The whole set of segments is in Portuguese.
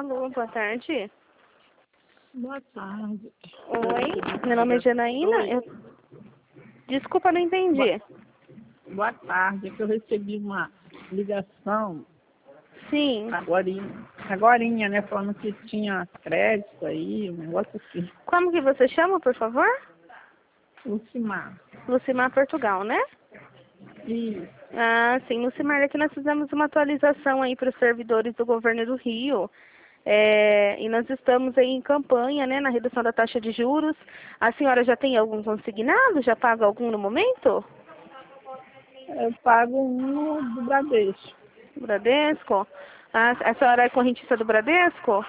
Alô, boa tarde. Boa tarde. Oi, meu nome é Janaína. Desculpa, não entendi. Boa tarde, é que eu recebi uma ligação Sim. agorinha, né, falando que tinha crédito aí, um negócio assim. Como que você chama, por favor? Lucimar. Lucimar Portugal, né? Isso. Ah, sim, Lucimar, aqui nós fizemos uma atualização aí para os servidores do governo do Rio. E nós estamos aí em campanha, né, na redução da taxa de juros. A senhora já tem algum consignado? Já paga algum no momento? Eu pago um do Bradesco. Bradesco? Ah, a senhora é correntista do Bradesco?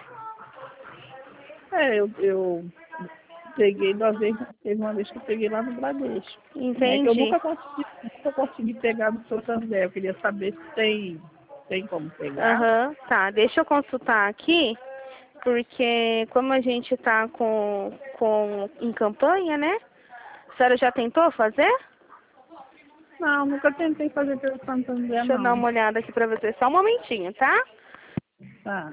Eu peguei teve uma vez que eu peguei lá no Bradesco. É que eu Entendi. nunca consegui pegar no Santander. Eu queria saber se tem como pegar. Aham, tá. Deixa eu consultar aqui, porque como a gente tá em campanha, né? A senhora já tentou fazer? Não, nunca tentei fazer pelo Santander, Deixa eu dar não. uma olhada aqui pra você. Só um momentinho, tá? Tá.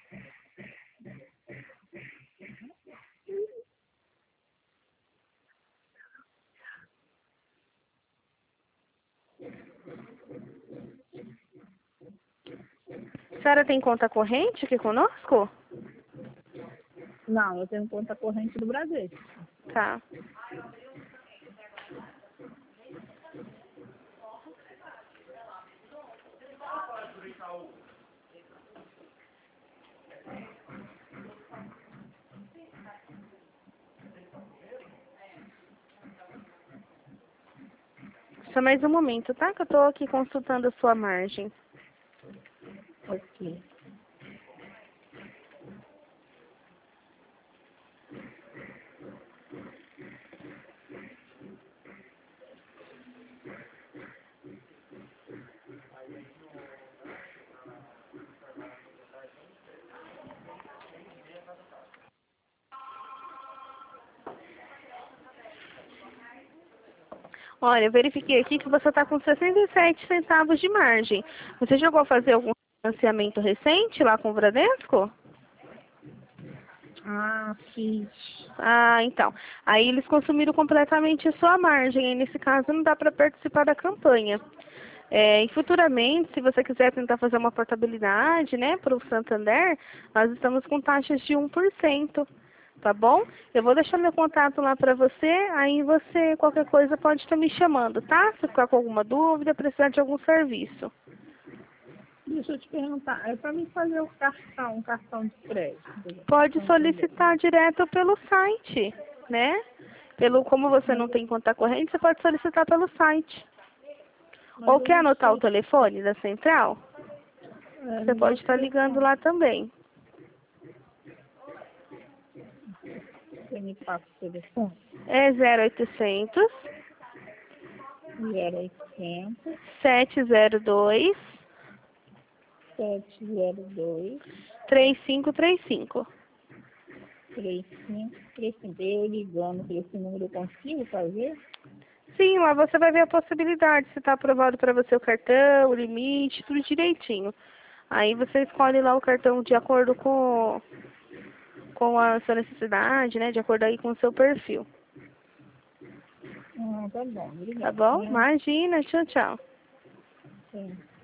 A senhora tem conta corrente aqui conosco? Não, eu tenho conta corrente do Bradesco. Tá. Só mais um momento, tá? Que eu tô aqui consultando a sua margem. Ok. Olha, eu verifiquei aqui que você está com 67 centavos de margem. Você chegou a fazer algum financiamento recente lá com o Bradesco? Ah, fiz. Ah, então. Aí eles consumiram completamente a sua margem. E nesse caso não dá para participar da campanha. E futuramente, se você quiser tentar fazer uma portabilidade, né, para o Santander, nós estamos com taxas de 1%. Tá bom? Eu vou deixar meu contato lá para você, aí você, qualquer coisa, pode estar me chamando, tá? Se ficar com alguma dúvida, precisar de algum serviço. Deixa eu te perguntar, é para mim fazer um cartão de crédito. Pode solicitar direto pelo site, né? Como você não tem conta corrente, você pode solicitar pelo site. Ou Mas eu quer não anotar o sei. telefone da central? Você Me dá pode o estar ligando telefone. lá também. Você me passa o telefone. É 0800 0800 702 702 3535. 3535. Eu ligando para esse número, eu consigo fazer? Sim, lá você vai ver a possibilidade, se está aprovado para você o cartão, o limite, tudo direitinho. Aí você escolhe lá o cartão de acordo com a sua necessidade, né? De acordo aí com o seu perfil. Ah, tá bom. Tá Obrigada. bom? Imagina, tchau, tchau. Sim.